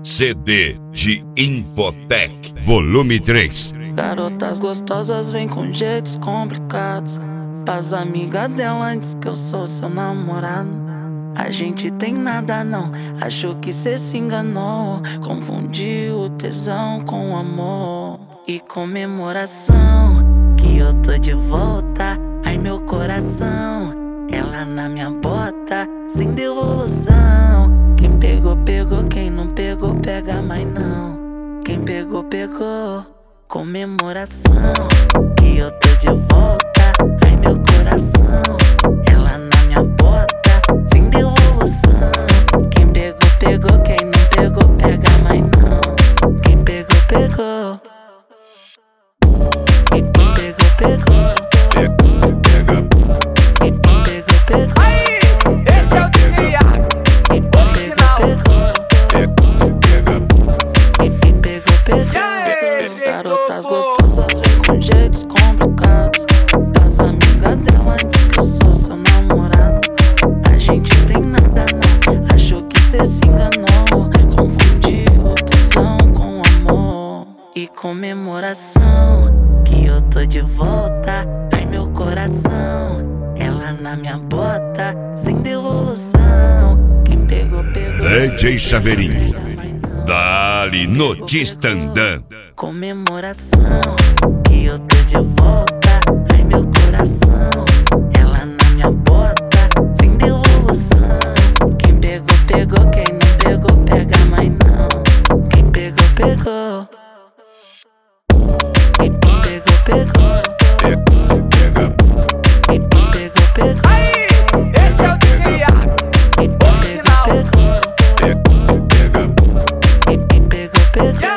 CD de Infotech, volume 3. Garotas gostosas vêm com jeitos complicados. Pras amigas dela diz que eu sou seu namorado. A gente tem nada não, achou que cê se enganou. Confundiu o tesão com o amor. E comemoração, que eu tô de volta. Ai meu coração, ela na minha bota, sem devolução. Quem pegou, pegou, quem não pegou, pega mais não. Quem pegou, pegou. Comemoração, que eu tô de volta. Ai meu coração, ela na minha bota, sem devolução. Quem pegou, pegou, quem não pegou, pega mais não. Quem pegou, pegou. Quem pegou, pegou. Quem pegou, pegou. Aí, esse é o DJ Iago. Quem pegou, pegou. Garotas gostosas vêm com jeitos complicados. Das amigas dela diz que eu sou seu namorado. A gente tem nada não, achou que cê se enganou. Confundiu o tesão com o amor. E comemoração, que eu tô de volta. Ai meu coração, ela na minha bota, sem devolução. Quem pegou, pegou. DJ Chaveirinho, dali notícia andando. Comemoração, que eu tô de volta. Ai meu coração, ela na minha bota, sem devolução. Quem pegou, pegou, quem não pegou, pega mais não. Quem pegou, pegou. Quem pegou, pegou. Quem pegou, pegou. Aí, esse é o DJ Iago. Quem pegou, pegou. Quem pegou, pegou.